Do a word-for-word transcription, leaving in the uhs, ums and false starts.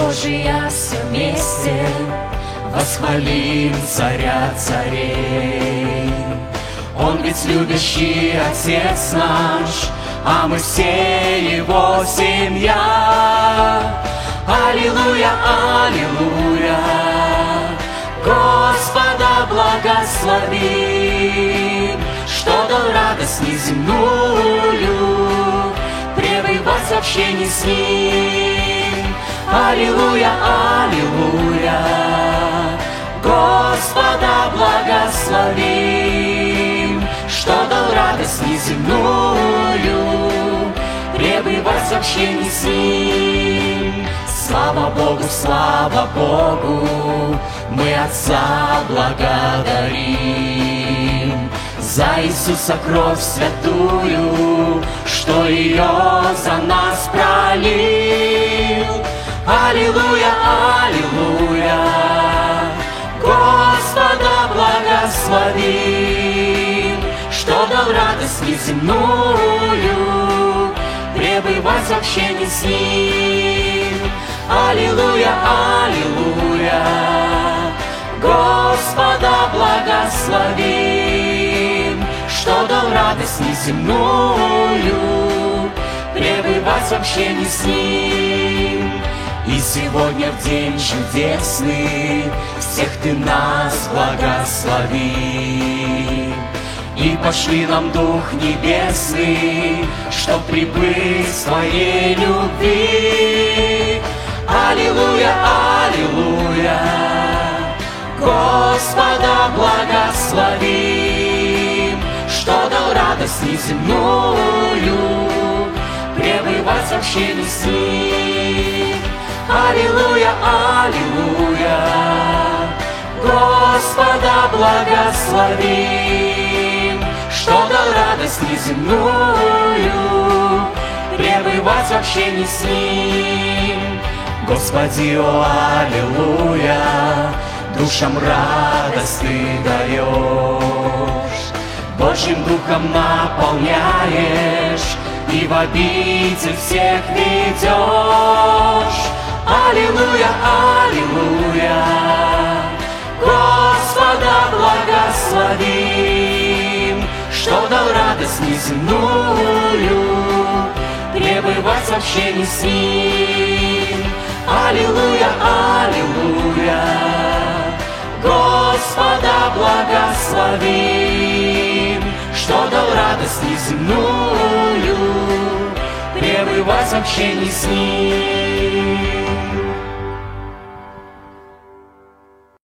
Божия, все вместе восхвалим Царя царей. Он ведь любящий Отец наш, а мы все Его семья. Аллилуйя, аллилуйя, Господа благослови, что дал радость неземную, пребывать в общении с Ним. Аллилуйя, аллилуйя, Господа благослови, что дал радость неземную, пребывать в общении с Ним. Слава Богу, слава Богу, мы Отца благодарим за Иисуса кровь святую, что ее за нас пролил. Аллилуйя, аллилуйя, Господа благослови, что дал радость неземную, пребывать в общении с Ним. Аллилуйя, аллилуйя, Господа благослови, что дал радость неземную, пребывать в общении с Ним. И сегодня в день чудесный всех Ты нас благослови. И пошли нам Дух Небесный, чтоб прибыть в Твоей любви. Аллилуйя, аллилуйя, Господа благослови, что дал радость неземную, пребывать в общении с Ним. Аллилуйя, аллилуйя, Господа благослови, что дал радость неземную, пребывать в общении с Ним. Господи, о, аллилуйя, душам радость Ты даешь, Божьим Духом наполняешь и в обитель всех ведешь. Аллилуйя, аллилуйя, Господа благослови, что дал радость неземную, пребывать в общении с Ним. Аллилуйя, аллилуйя, Господа благослови, что дал радость неземную, пребывать в общении с Ним.